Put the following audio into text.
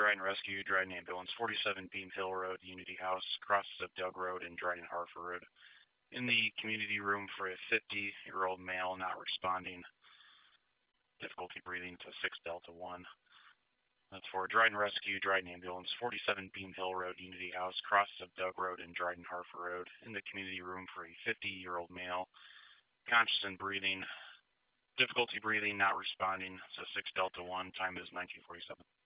Dryden Rescue, Dryden Ambulance, 47 Beam Hill Road, Unity House, crosses of Doug Road and Dryden Harford Road. In the community room for a 50-year-old male not responding, difficulty breathing to 6 Delta 1. That's for Dryden Rescue, Dryden Ambulance, 47 Beam Hill Road, Unity House, crosses of Doug Road and Dryden Harford Road. In the community room for a 50-year-old male, conscious and breathing, difficulty breathing, not responding, so 6 Delta 1, time is 1947.